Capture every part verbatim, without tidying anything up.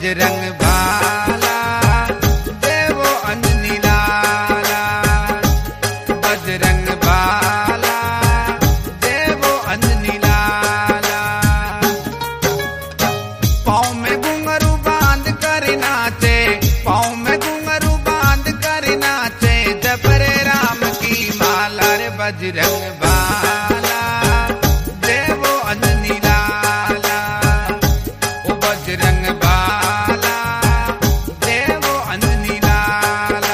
बजरंग बाला देवो अंजनी लाला, बजरंग बाला देवो अंजनी लाला। पाँव में घुंघरू बांध कर नाचे, पाँव में घुंघरू बांध कर नाचे, जपरे राम की माला रे बजरंग बाला देवो अंजनी लाला, ओ बजरंग बाला देवो अंजनी लाला।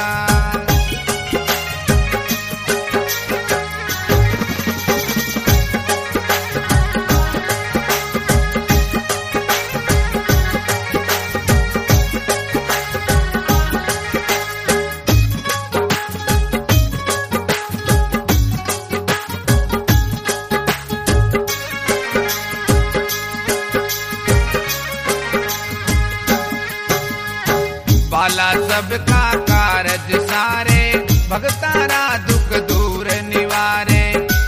बाला सबका कारज सारे, भगतारा दुख दूर निवारे।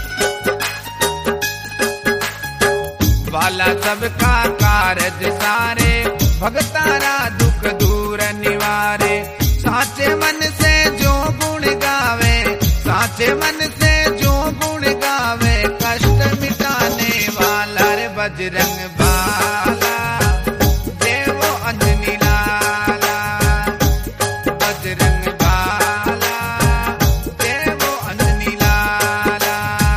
बाला सबका कारज सारे, भगतारा दुख दूर निवारे। साचे मन से जो गुण गावे, साचे मन से जो गुण गावे, कष्ट मिटाने वाला रे बजरंग बाला देवो अंजनी लाला, बजरंग बाला देवो अंजनी लाला।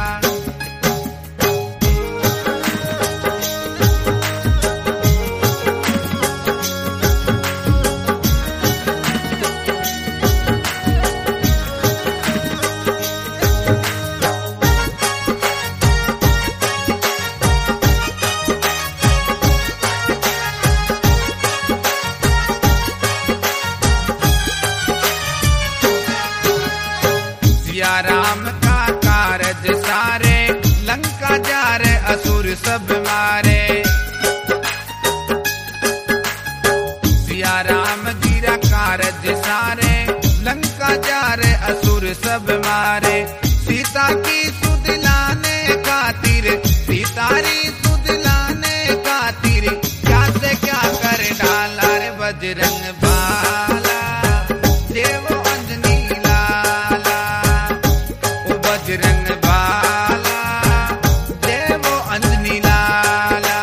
सिया राम का कारज सारे, लंका जार असुर सब मारे। सिया राम गिरा कारज सारे, लंका जार असुर सब मारे। सीता की सुध लाने खातिर, सीतारी सुध लाने खातिर, क्या से क्या कर डाला रे बजरंग बाला देवो अंजनी लाला, ओ बजरंग बाला देवो अंजनी लाला।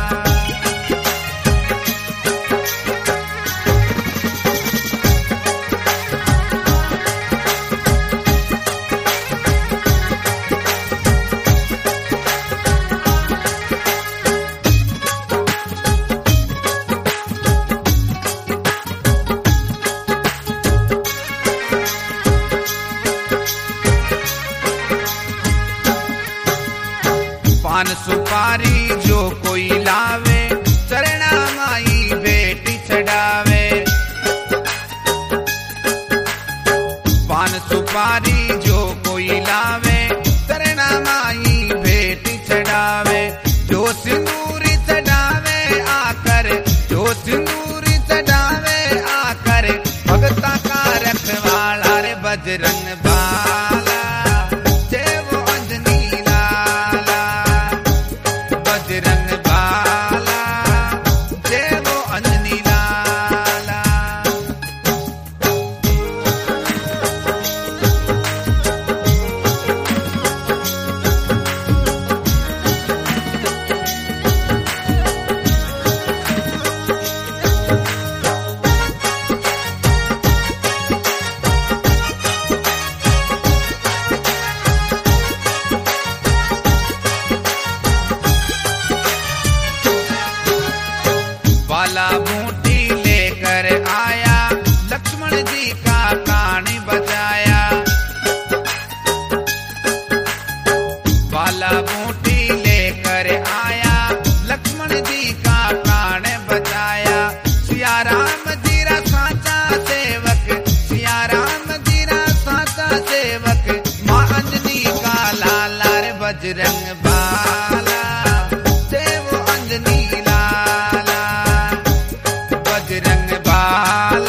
पान सुपारी जो कोई लावे, चरणा माई बेटी चढ़ावे। पान सुपारी जो कोई लावे, चरणा माई बेटी चढ़ावे। जो सिंदूरी चढ़ावे आकर, जो सिंदूरी चढ़ावे आकर, भगता का रखवाला रे बजरंग बाला देवो अंजनी लाला, बजरंग बाला देवो अंजनी लाला। बाला बूटी लेकर आया, लक्ष्मण जी का कहानी बजाया। बाला बूटी लेकर आया, लक्ष्मण जी का कहानी बजाया। सिया राम जीरा साचा सेवक, सिया राम जीरा साचा सेवक, माँ अंजनी का लाला रे बजरंग बाला देवो अंजनी लाला, बजरंग बाला